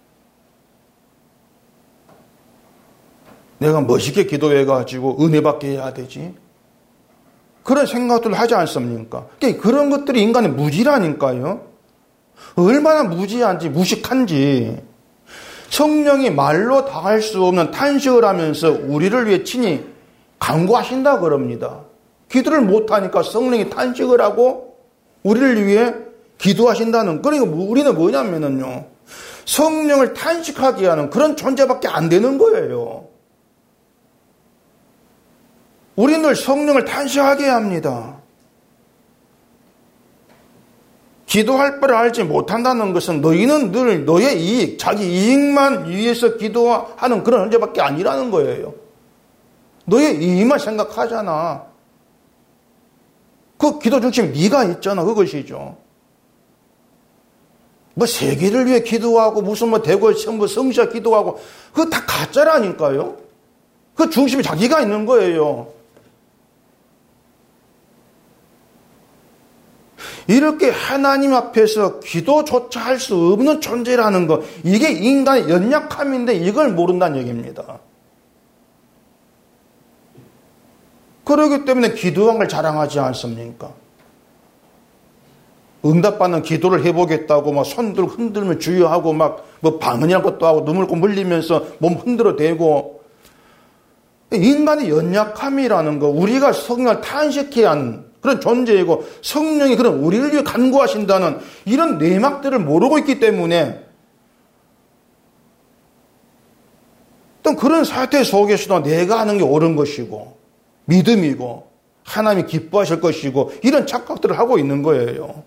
내가 멋있게 기도해가지고 은혜 받게 해야 되지. 그런 생각들을 하지 않습니까? 그런 것들이 인간의 무지라니까요. 얼마나 무지한지 무식한지. 성령이 말로 다 할 수 없는 탄식을 하면서 우리를 위해 친히 간구하신다 그럽니다. 기도를 못하니까 성령이 탄식을 하고 우리를 위해 기도하신다는. 그러니까 우리는 뭐냐면요, 성령을 탄식하게 하는 그런 존재밖에 안 되는 거예요. 우리는 늘 성령을 탄식하게 합니다. 기도할 바를 알지 못한다는 것은 너희는 늘 너의 이익, 자기 이익만 위해서 기도하는 그런 존재밖에 아니라는 거예요. 너의 이익만 생각하잖아. 그 기도 중심에 네가 있잖아. 그것이죠. 뭐 세계를 위해 기도하고 무슨 뭐 대구 뭐 성시와 기도하고 그거 다 가짜라니까요. 그 중심에 자기가 있는 거예요. 이렇게 하나님 앞에서 기도조차 할 수 없는 존재라는 것, 이게 인간의 연약함인데 이걸 모른다는 얘기입니다. 그렇기 때문에 기도한 걸 자랑하지 않습니까? 응답받는 기도를 해보겠다고 막 손들 흔들며 주여하고 막 뭐 방언이란 것도 하고 눈물 꼭 흘리면서 몸 흔들어 대고. 인간의 연약함이라는 거, 우리가 성령을 탄식해야 하는 그런 존재이고 성령이 그런 우리를 위해 간구하신다는 이런 내막들을 모르고 있기 때문에 어떤 그런 사태 속에서도 내가 하는 게 옳은 것이고 믿음이고 하나님이 기뻐하실 것이고 이런 착각들을 하고 있는 거예요.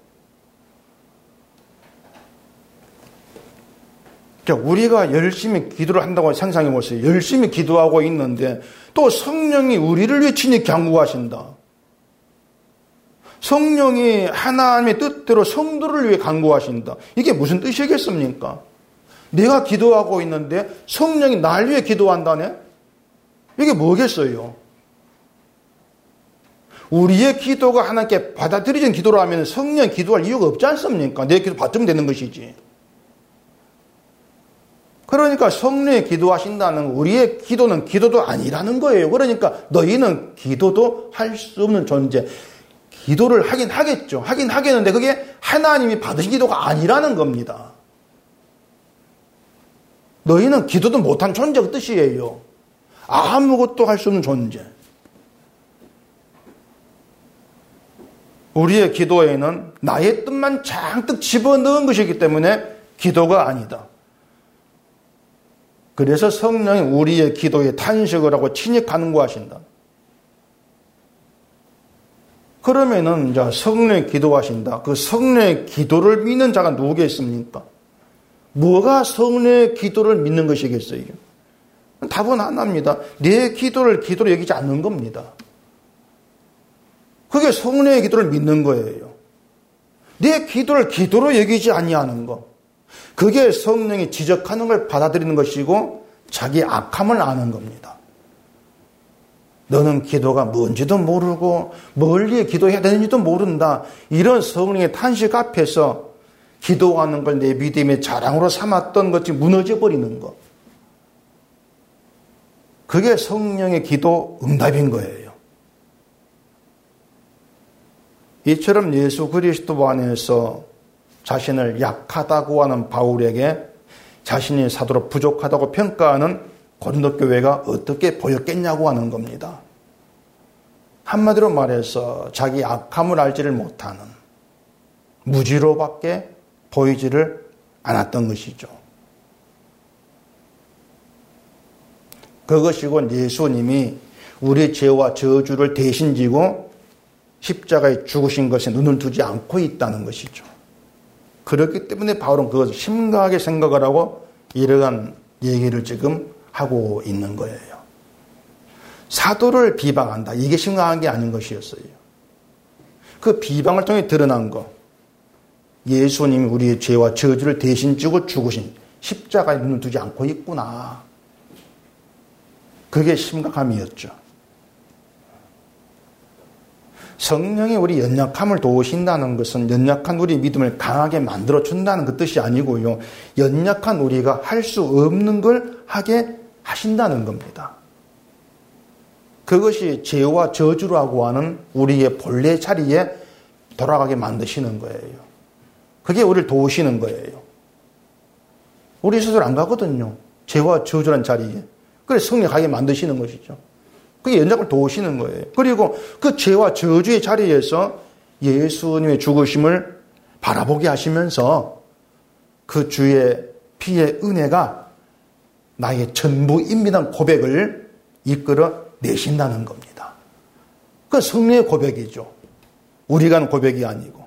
우리가 열심히 기도를 한다고 상상해 보세요. 열심히 기도하고 있는데 또 성령이 우리를 위해 친히 간구하신다. 성령이 하나님의 뜻대로 성도를 위해 간구하신다. 이게 무슨 뜻이겠습니까? 내가 기도하고 있는데 성령이 날 위해 기도한다네? 이게 뭐겠어요? 우리의 기도가 하나님께 받아들여진 기도라면 성령이 기도할 이유가 없지 않습니까? 내 기도 받으면 되는 것이지. 그러니까 성령이 기도하신다는 우리의 기도는 기도도 아니라는 거예요. 그러니까 너희는 기도도 할 수 없는 존재. 기도를 하긴 하겠죠. 하긴 하겠는데 그게 하나님이 받으신 기도가 아니라는 겁니다. 너희는 기도도 못한 존재가 뜻이에요. 아무것도 할 수 없는 존재. 우리의 기도에는 나의 뜻만 잔뜩 집어넣은 것이기 때문에 기도가 아니다. 그래서 성령이 우리의 기도에 탄식을 하고 친히 간구하신다. 그러면은 이제 성령의 기도하신다. 그 성령의 기도를 믿는 자가 누구겠습니까? 뭐가 성령의 기도를 믿는 것이겠어요? 답은 하나입니다. 내 기도를 여기지 않는 겁니다. 그게 성령의 기도를 믿는 거예요. 내 기도를 기도로 여기지 아니하는 것. 그게 성령이 지적하는 걸 받아들이는 것이고 자기 악함을 아는 겁니다. 너는 기도가 뭔지도 모르고 멀리 기도해야 되는지도 모른다. 이런 성령의 탄식 앞에서 기도하는 걸 내 믿음의 자랑으로 삼았던 것이 무너져 버리는 것. 그게 성령의 기도 응답인 거예요. 이처럼 예수 그리스도 안에서 자신을 약하다고 하는 바울에게 자신이 사도로 부족하다고 평가하는 고린도 교회가 어떻게 보였겠냐고 하는 겁니다. 한마디로 말해서 자기 악함을 알지를 못하는 무지로밖에 보이지를 않았던 것이죠. 그것이고 예수님이 우리 죄와 저주를 대신 지고 십자가에 죽으신 것에 눈을 두지 않고 있다는 것이죠. 그렇기 때문에 바울은 그것을 심각하게 생각을 하고 이러한 얘기를 지금 하고 있는 거예요. 사도를 비방한다. 이게 심각한 게 아닌 것이었어요. 그 비방을 통해 드러난 것. 예수님이 우리의 죄와 저주를 대신 지고 죽으신 십자가에 눈을 두지 않고 있구나. 그게 심각함이었죠. 성령이 우리 연약함을 도우신다는 것은 연약한 우리 믿음을 강하게 만들어준다는 그 뜻이 아니고요. 연약한 우리가 할 수 없는 걸 하게 하신다는 겁니다. 그것이 죄와 저주라고 하는 우리의 본래 자리에 돌아가게 만드시는 거예요. 그게 우리를 도우시는 거예요. 우리 스스로 안 가거든요. 죄와 저주란 자리에. 그래서 성령 가게 만드시는 것이죠. 그게 연약을 도우시는 거예요. 그리고 그 죄와 저주의 자리에서 예수님의 죽으심을 바라보게 하시면서 그 주의 피의 은혜가 나의 전부입니다 고백을 이끌어 내신다는 겁니다. 그 성령의 고백이죠. 우리가 하는 고백이 아니고.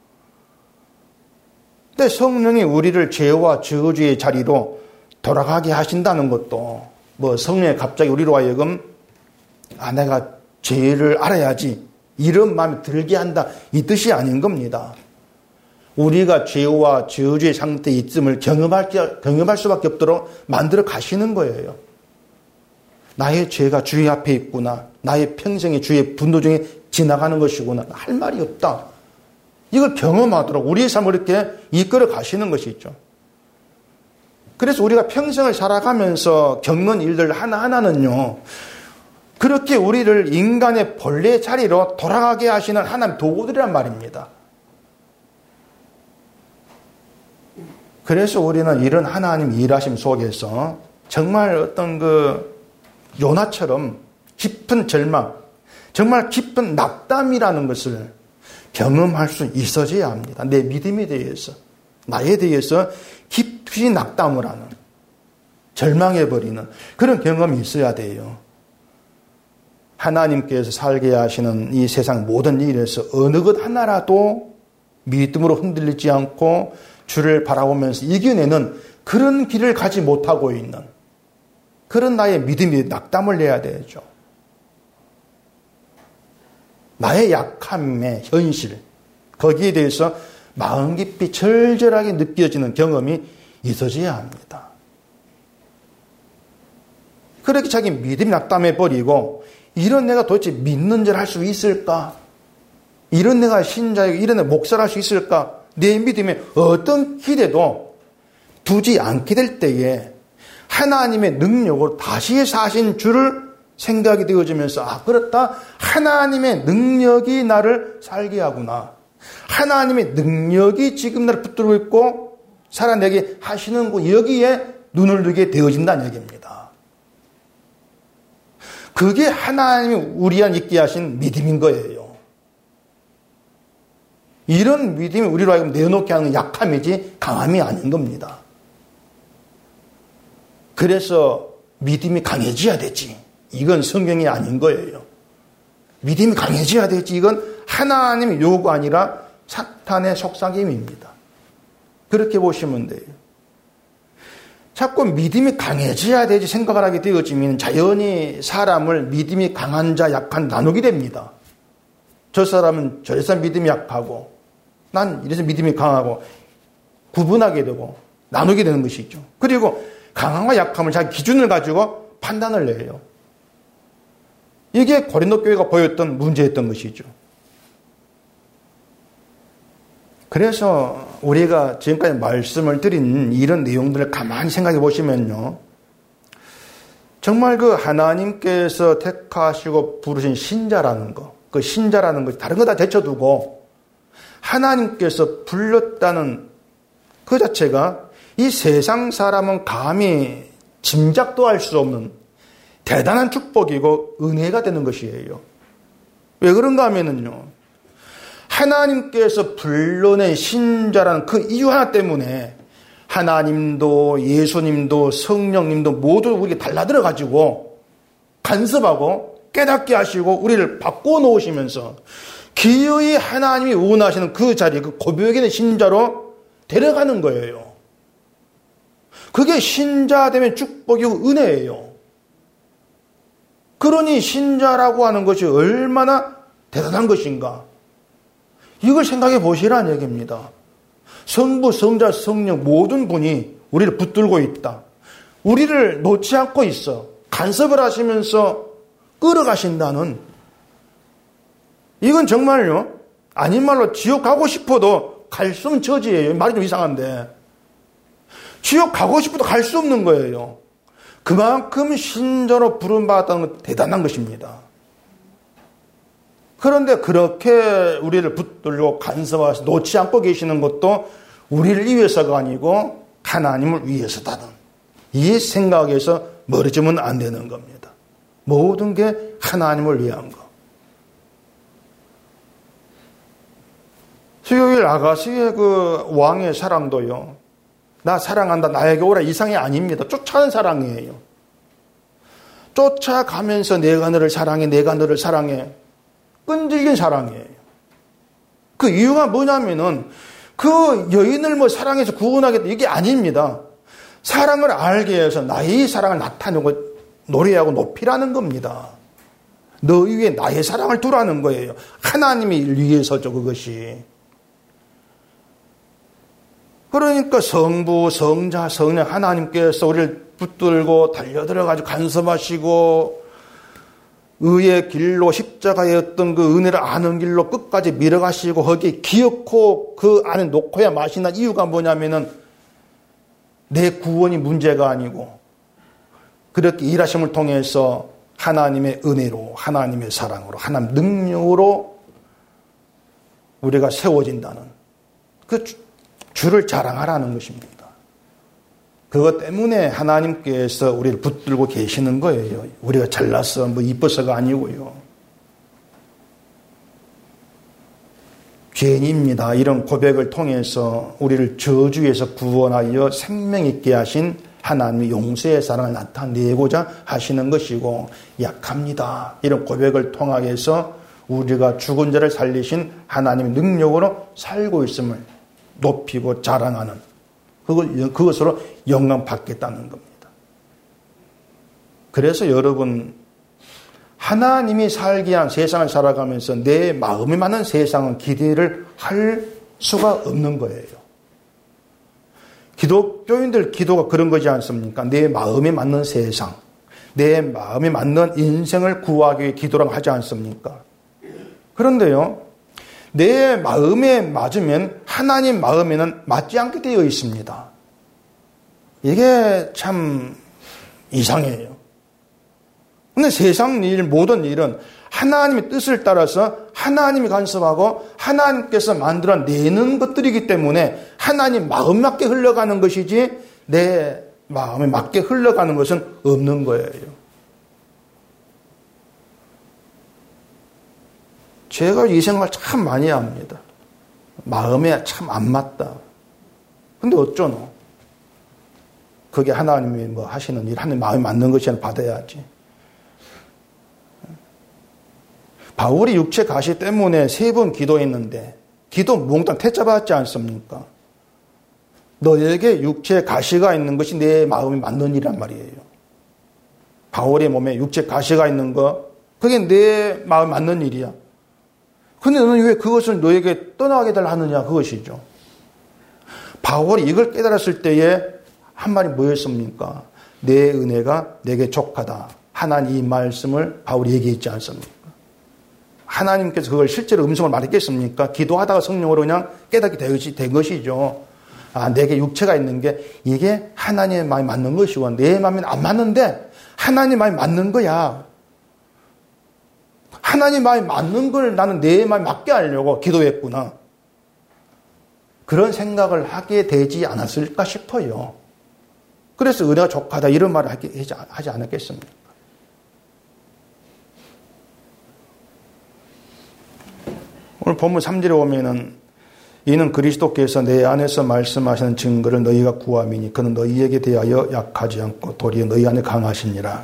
근데 성령이 우리를 죄와 저주의 자리로 돌아가게 하신다는 것도 뭐 성령이 갑자기 우리로 하여금 내가 죄를 알아야지 이런 마음이 들게 한다 이 뜻이 아닌 겁니다. 우리가 죄와 저주의 상태에 있음을 경험할 수밖에 없도록 만들어 가시는 거예요. 나의 죄가 주의 앞에 있구나. 나의 평생의 주의 분노 중에 지나가는 것이구나. 할 말이 없다. 이걸 경험하도록 우리의 삶을 이렇게 이끌어 가시는 것이죠. 그래서 우리가 평생을 살아가면서 겪는 일들 하나하나는요. 그렇게 우리를 인간의 본래 자리로 돌아가게 하시는 하나님 도구들이란 말입니다. 그래서 우리는 이런 하나님 일하심 속에서 정말 어떤 그 요나처럼 깊은 절망, 정말 깊은 낙담이라는 것을 경험할 수 있어져야 합니다. 내 믿음에 대해서, 나에 대해서 깊이 낙담을 하는, 절망해버리는 그런 경험이 있어야 돼요. 하나님께서 살게 하시는 이 세상 모든 일에서 어느 것 하나라도 믿음으로 흔들리지 않고 주를 바라보면서 이겨내는 그런 길을 가지 못하고 있는 그런 나의 믿음이 낙담을 내야 되죠. 나의 약함의 현실, 거기에 대해서 마음 깊이 절절하게 느껴지는 경험이 있어져야 합니다. 그렇게 자기 믿음이 낙담해버리고 이런 내가 도대체 믿는 줄 할 수 있을까? 이런 내가 신자이고 이런 내가 목사를 할 수 있을까? 내 믿음에 어떤 기대도 두지 않게 될 때에 하나님의 능력으로 다시 사신 주를 생각이 되어지면서 그렇다. 하나님의 능력이 나를 살게 하구나. 하나님의 능력이 지금 나를 붙들고 있고 살아내게 하시는 거 여기에 눈을 두게 되어진다는 얘기입니다. 그게 하나님이 우리 안에 있게 하신 믿음인 거예요. 이런 믿음이 우리로 하여금 내놓게 하는 약함이지 강함이 아닌 겁니다. 그래서 믿음이 강해져야 되지. 이건 성경이 아닌 거예요. 믿음이 강해져야 되지. 이건 하나님의 요구가 아니라 사탄의 속삭임입니다. 그렇게 보시면 돼요. 자꾸 믿음이 강해져야 되지 생각을 하게 되어지면 자연히 사람을 믿음이 강한 자, 약한 나누게 됩니다. 저 사람은 저래서 믿음이 약하고 난 이래서 믿음이 강하고 구분하게 되고 나누게 되는 것이죠. 그리고 강함과 약함을 자기 기준을 가지고 판단을 내요. 이게 고린도 교회가 보였던 문제였던 것이죠. 그래서 우리가 지금까지 말씀을 드린 이런 내용들을 가만히 생각해 보시면요. 정말 그 하나님께서 택하시고 부르신 신자라는 거, 그 신자라는 것, 다른 거 다 제쳐두고 하나님께서 불렀다는 그 자체가 이 세상 사람은 감히 짐작도 할 수 없는 대단한 축복이고 은혜가 되는 것이에요. 왜 그런가 하면은요. 하나님께서 불러낸 신자라는 그 이유 하나 때문에 하나님도 예수님도 성령님도 모두 우리가 달라들어 가지고 간섭하고 깨닫게 하시고 우리를 바꿔 놓으시면서 기어이 하나님이 원하시는 그 자리, 그 고백에 있는 신자로 데려가는 거예요. 그게 신자됨의 축복이고 은혜예요. 그러니 신자라고 하는 것이 얼마나 대단한 것인가. 이걸 생각해 보시라는 얘기입니다. 성부, 성자, 성령 모든 분이 우리를 붙들고 있다. 우리를 놓지 않고 있어. 간섭을 하시면서 끌어가신다는, 이건 정말요, 아닌 말로 지옥 가고 싶어도 갈 수 없는 처지예요. 말이 좀 이상한데. 지옥 가고 싶어도 갈 수 없는 거예요. 그만큼 신자로 부름받았다는 건 대단한 것입니다. 그런데 그렇게 우리를 붙들고 간섭하셔서 놓지 않고 계시는 것도 우리를 위해서가 아니고 하나님을 위해서다는 이 생각에서 멀어지면 안 되는 겁니다. 모든 게 하나님을 위한 거. 수요일 아가씨의 그 왕의 사랑도요. 나 사랑한다, 나에게 오라 이상이 아닙니다. 쫓아가는 사랑이에요. 쫓아가면서 내가 너를 사랑해, 내가 너를 사랑해. 끈질긴 사랑이에요. 그 이유가 뭐냐면은 그 여인을 뭐 사랑해서 구원하겠다 이게 아닙니다. 사랑을 알게 해서 나의 사랑을 나타내고 노래하고 높이라는 겁니다. 너 위에 나의 사랑을 두라는 거예요. 하나님이 위해서죠, 그것이. 그러니까 성부, 성자, 성령 하나님께서 우리를 붙들고 달려들어가지고 간섭하시고 의의 길로 십자가의 어떤 그 은혜를 아는 길로 끝까지 밀어가시고 거기에 기어코 그 안에 놓고야 마시는 이유가 뭐냐면은 내 구원이 문제가 아니고 그렇게 일하심을 통해서 하나님의 은혜로, 하나님의 사랑으로, 하나님 능력으로 우리가 세워진다는 그 주를 자랑하라는 것입니다. 그것 때문에 하나님께서 우리를 붙들고 계시는 거예요. 우리가 잘나서 뭐 이뻐서가 아니고요. 죄인입니다. 이런 고백을 통해서 우리를 저주에서 구원하여 생명 있게 하신 하나님의 용서의 사랑을 나타내고자 하시는 것이고, 약합니다. 이런 고백을 통하여서 우리가 죽은 자를 살리신 하나님의 능력으로 살고 있음을 높이고 자랑하는 그것으로 영광 받겠다는 겁니다. 그래서 여러분, 하나님이 살게 한 세상을 살아가면서 내 마음에 맞는 세상은 기대를 할 수가 없는 거예요. 기독교인들 기도가 그런 거지 않습니까? 내 마음에 맞는 세상, 내 마음에 맞는 인생을 구하기 위해 기도라고 하지 않습니까? 그런데요, 내 마음에 맞으면 하나님 마음에는 맞지 않게 되어 있습니다. 이게 참 이상해요. 근데 세상 일, 모든 일은 하나님의 뜻을 따라서 하나님이 간섭하고 하나님께서 만들어내는 것들이기 때문에 하나님 마음 맞게 흘러가는 것이지 내 마음에 맞게 흘러가는 것은 없는 거예요. 제가 이 생각을 참 많이 합니다. 마음에 참 안 맞다. 근데 어쩌노? 그게 하나님이 뭐 하시는 일, 하나님 마음에 맞는 것이 아니라 받아야지. 바울이 육체 가시 때문에 3번 기도했는데 기도 몽땅 퇴짜받지 않습니까? 너에게 육체 가시가 있는 것이 내 마음이 맞는 일이란 말이에요. 바울의 몸에 육체 가시가 있는 거, 그게 내 마음이 맞는 일이야. 근데 너는 왜 그것을 너에게 떠나게 달라 하느냐, 그것이죠. 바울이 이걸 깨달았을 때에 한 말이 뭐였습니까? 내 은혜가 내게 족하다. 하나님 이 말씀을 바울이 얘기했지 않습니까? 하나님께서 그걸 실제로 음성을 말했겠습니까? 기도하다가 성령으로 그냥 깨닫게 된 것이죠. 내게 육체가 있는 게 이게 하나님의 마음이 맞는 것이고 내 마음이 안 맞는데 하나님의 마음이 맞는 거야. 하나님의 마음이 맞는 걸 나는 내 마음이 맞게 하려고 기도했구나. 그런 생각을 하게 되지 않았을까 싶어요. 그래서 은혜가 족하다 이런 말을 하지 않았겠습니까? 오늘 본문 3절에 보면은 이는 그리스도께서 내 안에서 말씀하시는 증거를 너희가 구함이니 그는 너희에게 대하여 약하지 않고 도리어 너희 안에 강하시니라.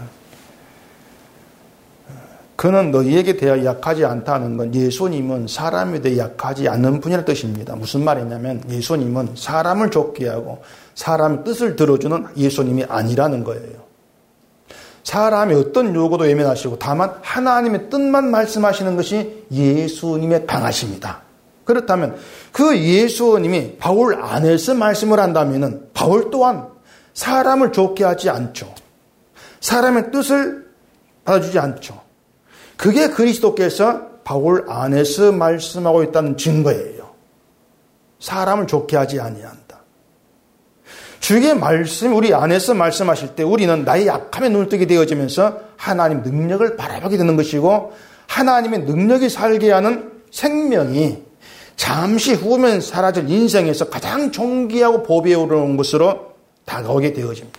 그는 너희에게 대하여 약하지 않다는 건 예수님은 사람에 대해 약하지 않는 분이라는 뜻입니다. 무슨 말이냐면 예수님은 사람을 좋게 하고 사람의 뜻을 들어주는 예수님이 아니라는 거예요. 사람이 어떤 요구도 외면하시고 다만 하나님의 뜻만 말씀하시는 것이 예수님의 강하십니다. 그렇다면 그 예수님이 바울 안에서 말씀을 한다면 바울 또한 사람을 좋게 하지 않죠. 사람의 뜻을 받아주지 않죠. 그게 그리스도께서 바울 안에서 말씀하고 있다는 증거예요. 사람을 좋게 하지 아니한다. 주의 말씀 우리 안에서 말씀하실 때 우리는 나의 약함에 눈을 뜨게 되어지면서 하나님 능력을 바라보게 되는 것이고 하나님의 능력이 살게 하는 생명이 잠시 후면 사라질 인생에서 가장 존귀하고 보배에 오르는 것으로 다가오게 되어집니다.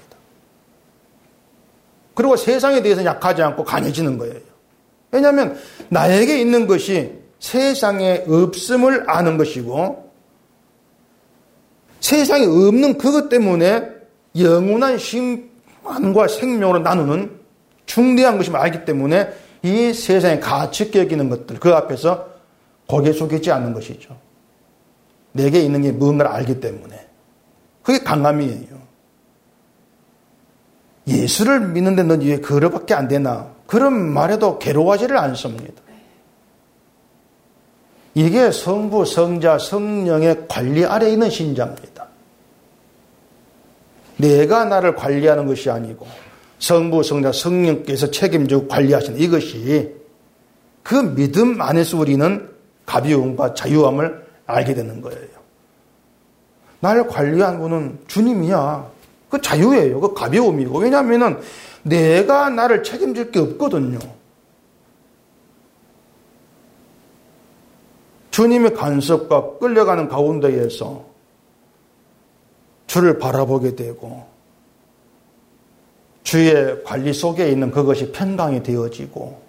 그리고 세상에 대해서 약하지 않고 강해지는 거예요. 왜냐하면 나에게 있는 것이 세상에 없음을 아는 것이고 세상에 없는 그것 때문에 영원한 심판과 생명으로 나누는 중대한 것임을 알기 때문에 이 세상에 가치 여기는 것들 그 앞에서 고개 숙이지 않는 것이죠. 내게 있는 게 무언가를 알기 때문에. 그게 강함이에요. 예수를 믿는데 넌 왜 그거밖에 안 되나? 그런 말에도 괴로워하지를 않습니다. 이게 성부, 성자, 성령의 관리 아래에 있는 신자입니다. 내가 나를 관리하는 것이 아니고 성부, 성자, 성령께서 책임지고 관리하시는 이것이 그 믿음 안에서 우리는 가벼움과 자유함을 알게 되는 거예요. 나를 관리하는 분은 주님이야. 그 자유예요. 그 가벼움이고. 왜냐하면 내가 나를 책임질 게 없거든요. 주님의 간섭과 끌려가는 가운데에서 주를 바라보게 되고 주의 관리 속에 있는 그것이 평강이 되어지고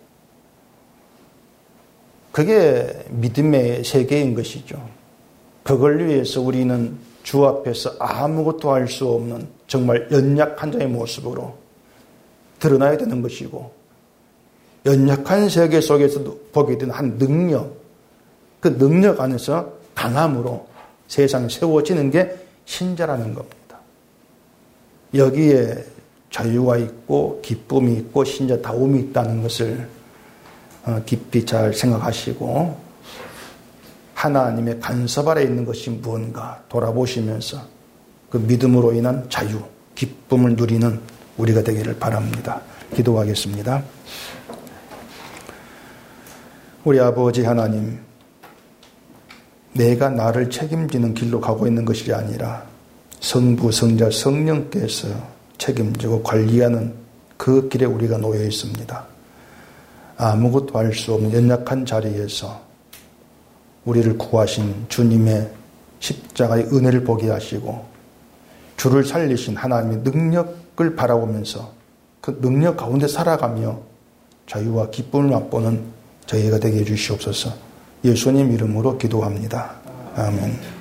그게 믿음의 세계인 것이죠. 그걸 위해서 우리는 주 앞에서 아무것도 할 수 없는 정말 연약한 자의 모습으로 드러나야 되는 것이고 연약한 세계 속에서 보게 되는 한 능력 그 능력 안에서 강함으로 세상에 세워지는 게 신자라는 겁니다. 여기에 자유가 있고 기쁨이 있고 신자다움이 있다는 것을 깊이 잘 생각하시고 하나님의 간섭 아래 있는 것이 무언가 돌아보시면서 그 믿음으로 인한 자유, 기쁨을 누리는 우리가 되기를 바랍니다. 기도하겠습니다. 우리 아버지 하나님, 내가 나를 책임지는 길로 가고 있는 것이 아니라 성부, 성자, 성령께서 책임지고 관리하는 그 길에 우리가 놓여 있습니다. 아무것도 할 수 없는 연약한 자리에서 우리를 구하신 주님의 십자가의 은혜를 보게 하시고 주를 살리신 하나님의 능력을 바라보면서 그 능력 가운데 살아가며 자유와 기쁨을 맛보는 저희가 되게 해주시옵소서. 예수님 이름으로 기도합니다. 아멘.